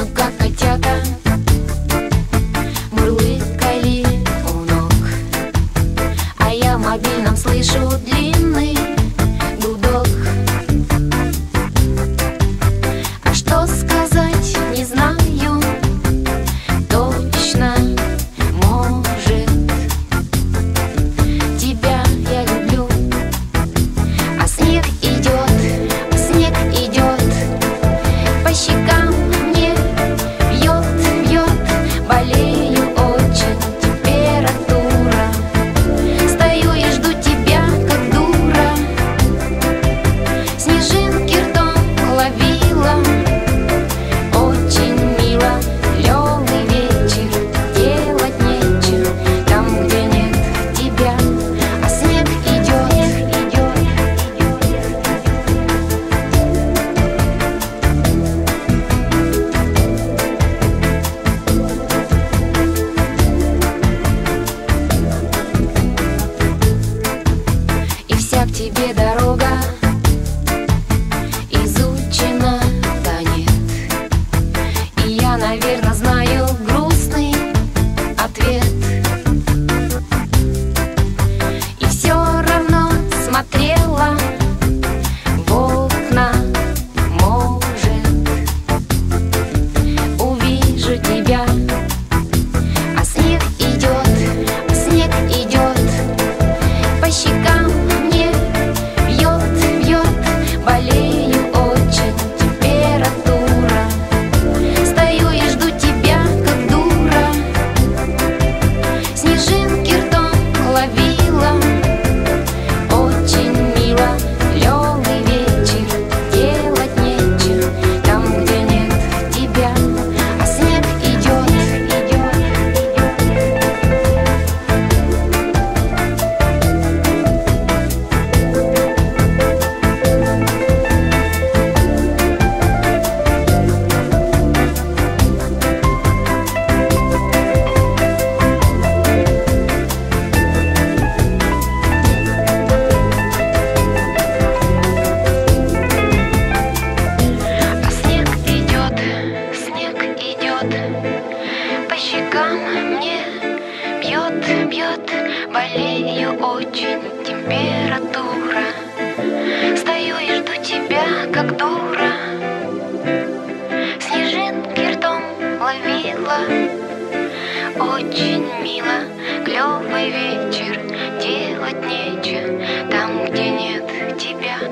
как котята мурлыкали у ног, а я в мобильном слышу длинный гудок. А что сказать, не знаю точно. Может, тебя я люблю, а снег идет по щекам мне, бьет, болею очень, температура. Стою и жду тебя, как дура. Снежинки ртом ловила, очень мило. Лёгкий вечер, делать нечего там, где нет тебя, а снег идет. И вся к тебе дорога изучена, да нет. И я, наверное, знаю грустный ответ. И все равно смотрела в окна. Может, увижу тебя, а снег идет по щекам мне, бьет, болею очень, температура. Стою и жду тебя, как дура. Снежинки ртом ловила, очень мило. Лёгкий вечер, делать нечего там, где нет тебя, а снег идет. А снег идет по щекам мне, бьет, болею очень, температура. Стою и жду тебя, как дура. Снежинки ртом ловила, очень мило. Клёвый вечер, делать нечего там, где нет тебя.